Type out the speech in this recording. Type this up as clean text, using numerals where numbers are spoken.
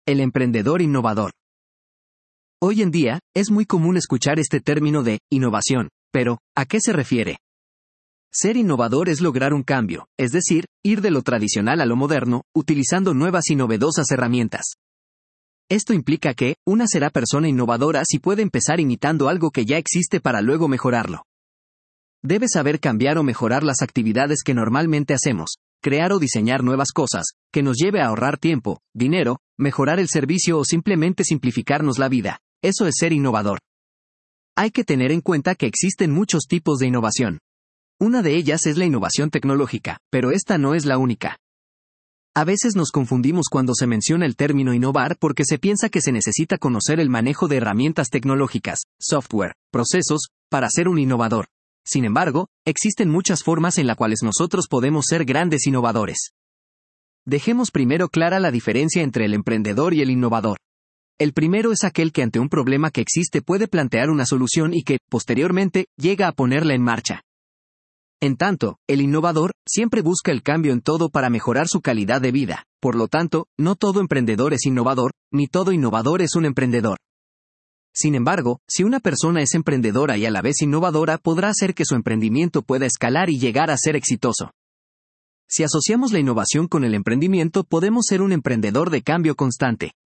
El emprendedor innovador. Hoy en día, es muy común escuchar este término de innovación, pero, ¿a qué se refiere? Ser innovador es lograr un cambio, es decir, ir de lo tradicional a lo moderno, utilizando nuevas y novedosas herramientas. Esto implica que, una será persona innovadora si puede empezar imitando algo que ya existe para luego mejorarlo. Debe saber cambiar o mejorar las actividades que normalmente hacemos, crear o diseñar nuevas cosas, que nos lleve a ahorrar tiempo, dinero, mejorar el servicio o simplemente simplificarnos la vida. Eso es ser innovador. Hay que tener en cuenta que existen muchos tipos de innovación. Una de ellas es la innovación tecnológica, pero esta no es la única. A veces nos confundimos cuando se menciona el término innovar porque se piensa que se necesita conocer el manejo de herramientas tecnológicas, software, procesos, para ser un innovador. Sin embargo, existen muchas formas en las cuales nosotros podemos ser grandes innovadores. Dejemos primero clara la diferencia entre el emprendedor y el innovador. El primero es aquel que ante un problema que existe puede plantear una solución y que, posteriormente, llega a ponerla en marcha. En tanto, el innovador siempre busca el cambio en todo para mejorar su calidad de vida. Por lo tanto, no todo emprendedor es innovador, ni todo innovador es un emprendedor. Sin embargo, si una persona es emprendedora y a la vez innovadora, podrá hacer que su emprendimiento pueda escalar y llegar a ser exitoso. Si asociamos la innovación con el emprendimiento, podemos ser un emprendedor de cambio constante,